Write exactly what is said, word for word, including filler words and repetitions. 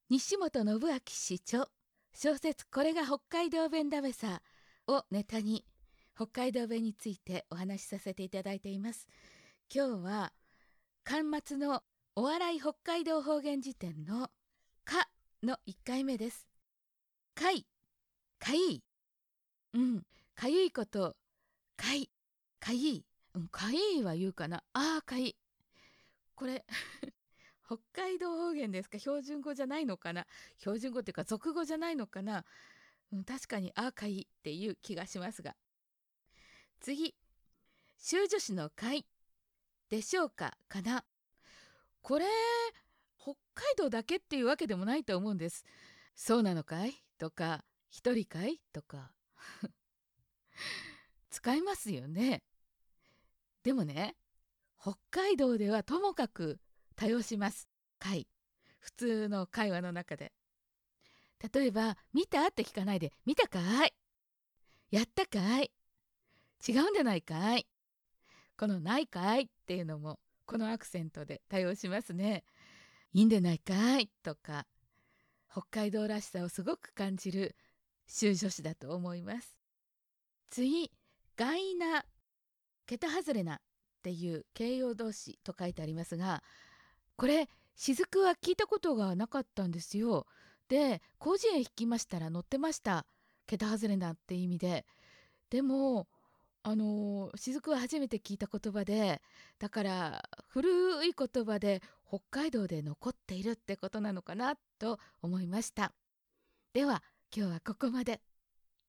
西本信明氏著小説これが北海道弁だべさをネタに北海道弁についてお話しさせていただいています。今日は巻末のお笑い北海道方言辞典のかのいっかいめです。かい、かいい、うん、かゆいことかい、かいい、うん、かいいは言うかな。あーかいい、これ北海道方言ですか？標準語じゃないのかな？標準語っていうか俗語じゃないのかな？うん、確かにあーかいっていう気がしますが。次、修助詞の会でしょうかかな。これ北海道だけっていうわけでもないと思うんです。そうなのかいとか、一人かいとか使いますよね。でもね、北海道ではともかく多用します。会、普通の会話の中で。例えば見たって聞かないで、見たかい、やったかい、違うんじゃないかい、このないかいっていうのもこのアクセントで多用しますね。いいんでないかいとか、北海道らしさをすごく感じる修助詞だと思います。次、がいな、桁外れなっていう形容動詞と書いてありますが、これ雫は聞いたことがなかったんですよ。で、広辞苑引きましたら載ってました。桁外れなって意味で。でもあの雫は初めて聞いた言葉で、だから古い言葉で北海道で残っているってことなのかなと思いました。では今日はここまで。